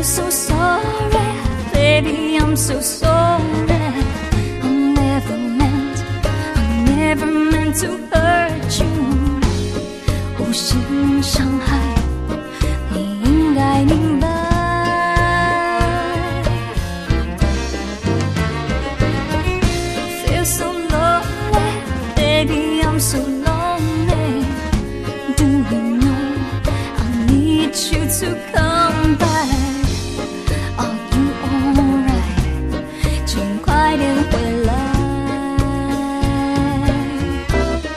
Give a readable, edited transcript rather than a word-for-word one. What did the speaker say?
feel so sorry, baby, I'm so sorry. I never meant to hurt you. 无心伤害，你应该明白。Feel so lonely, baby, I'm so lonely. Do you know I need you to come?